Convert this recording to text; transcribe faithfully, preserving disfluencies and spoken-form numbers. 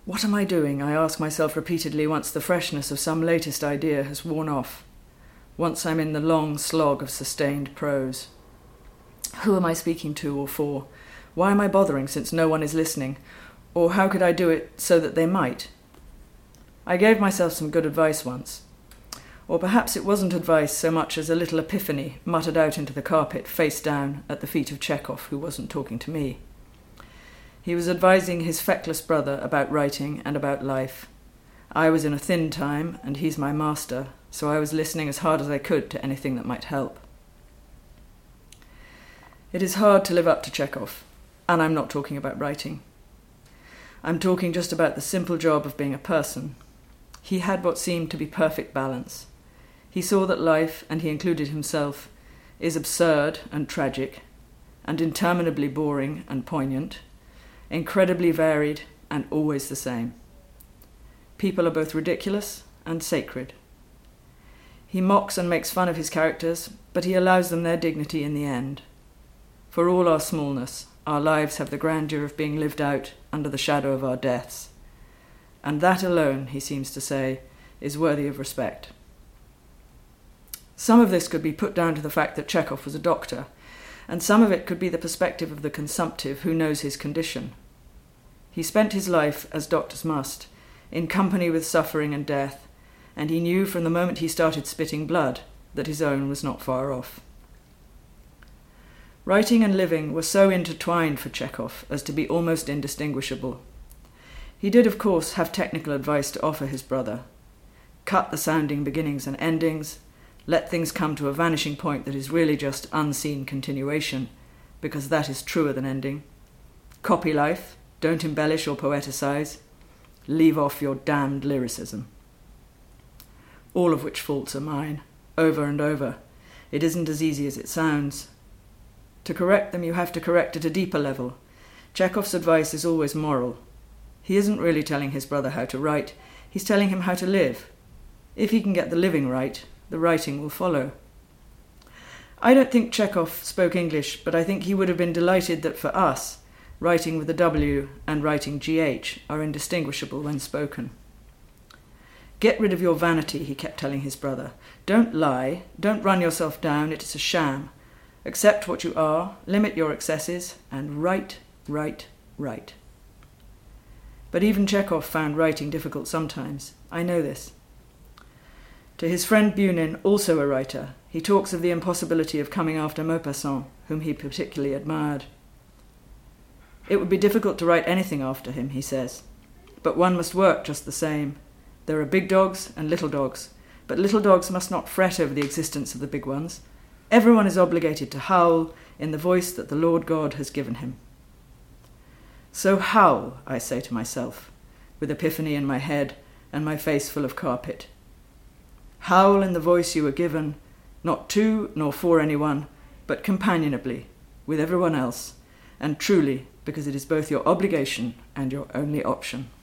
What am I doing? I ask myself repeatedly once the freshness of some latest idea has worn off, once I'm in the long slog of sustained prose. Who am I speaking to or for? Why am I bothering since no one is listening? Or how could I do it so that they might? I gave myself some good advice once. Or perhaps it wasn't advice so much as a little epiphany muttered out into the carpet face down at the feet of Chekhov, who wasn't talking to me. He was advising his feckless brother about writing and about life. I was in a thin time, and he's my master, so I was listening as hard as I could to anything that might help. It is hard to live up to Chekhov, and I'm not talking about writing. I'm talking just about the simple job of being a person. He had what seemed to be perfect balance. He saw that life, and he included himself, is absurd and tragic, and interminably boring and poignant, incredibly varied and always the same. People are both ridiculous and sacred. He mocks and makes fun of his characters, but he allows them their dignity in the end. For all our smallness, our lives have the grandeur of being lived out under the shadow of our deaths. And that alone, he seems to say, is worthy of respect. Some of this could be put down to the fact that Chekhov was a doctor, and some of it could be the perspective of the consumptive who knows his condition. He spent his life, as doctors must, in company with suffering and death, and he knew from the moment he started spitting blood that his own was not far off. Writing and living were so intertwined for Chekhov as to be almost indistinguishable. He did, of course, have technical advice to offer his brother. Cut the sounding beginnings and endings, let things come to a vanishing point that is really just unseen continuation, because that is truer than ending. Copy life, don't embellish or poeticize, leave off your damned lyricism. All of which faults are mine, over and over. It isn't as easy as it sounds. To correct them, you have to correct at a deeper level. Chekhov's advice is always moral. He isn't really telling his brother how to write, he's telling him how to live. If he can get the living right, the writing will follow. I don't think Chekhov spoke English, but I think he would have been delighted that for us, writing with a W and writing G H are indistinguishable when spoken. Get rid of your vanity, he kept telling his brother. Don't lie, don't run yourself down, it is a sham. Accept what you are, limit your excesses, and write, write, write. But even Chekhov found writing difficult sometimes. I know this. To his friend Bunin, also a writer, he talks of the impossibility of coming after Maupassant, whom he particularly admired. It would be difficult to write anything after him, he says, but one must work just the same. There are big dogs and little dogs, but little dogs must not fret over the existence of the big ones. Everyone is obligated to howl in the voice that the Lord God has given him. So howl, I say to myself, with epiphany in my head and my face full of carpet. Howl in the voice you were given, not to nor for anyone, but companionably, with everyone else, and truly, because it is both your obligation and your only option.